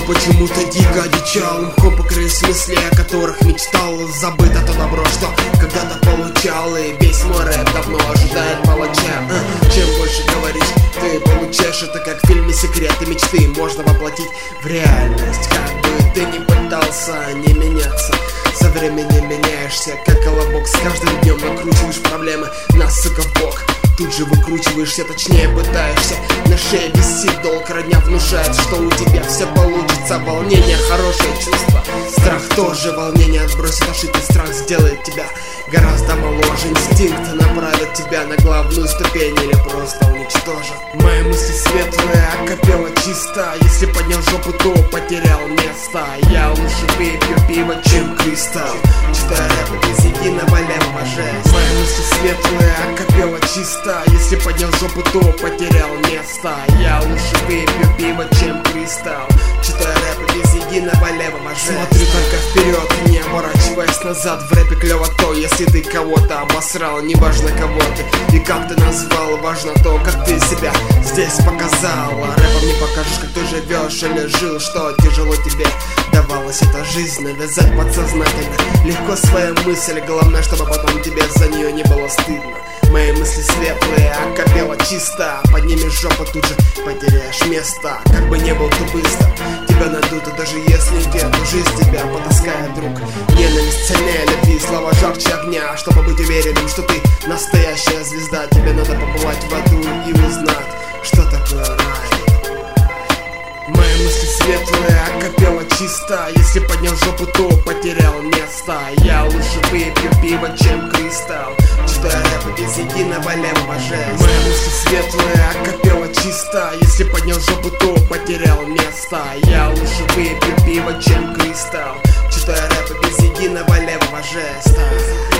почему-то дико одичал. Мхом покрылись мысли, о которых мечтал. Забыто то добро, что когда-то получал. И весь мой рэп давно ожидает палача. Чем больше говоришь, ты получаешь. Это как в фильме «Секреты мечты» можно воплотить в реальность. Как бы ты ни пытался не меняться, со временем меняешься, как колобок. С каждым днем накручиваешь проблемы на, сука, в бок. Тут же выкручиваешься, точнее пытаешься. На шее висит долг, родня внушает, что у тебя все получится. Волнение — хорошее чувство, страх тоже. Волнение отбросит ошибки, страх сделает тебя гораздо моложе. Инстинкт направит тебя на главную ступень или просто уничтожит. Мои мысли светлые, а копела чисто. Если поднял жопу, то потерял место. Я лучше выпью пиво, чем кристалл. Читаю рэп без единого левого жеста. Мои мысли светлые, а копела чисто. Если поднял жопу, то потерял место. Я лучше выпью пиво, чем кристалл. Читаю рэп без единого левого жеста. Смотрю только вперед, не оборачиваясь назад. В рэпе клево то, если ты кого-то обосрал. Неважно кого ты и как ты назвал, важно то, как ты себя здесь показал. Рэпом не покажешь, как ты живешь или жил, что тяжело тебе давалась эта жизнь. Навязать подсознательно легко свою мысль. Главное, чтобы потом тебе за нее не было стыдно. Мои мысли светлые, а копела чисто. Поднимешь жопу, тут же потеряешь место. Как бы не был ты быстро, тебя найдут. И даже если где, то жизнь тебя потаскает, друг. Ненависть сильнее любви, слова жарче огня. Чтобы быть уверенным, что ты настоящая звезда, тебе надо побывать в аду и узнать, что такое рай. Мои мысли светлые, а копела чисто. Если поднял жопу, то потерял место. Я лучше выпью пиво, чем кристалл. Читаю рэп без единого левого жеста. Мои мысли светлые, а копела чисто. Если поднял жопу, то потерял место. Я лучше выпью пиво, чем кристалл. Читаю рэп без единого левого жеста.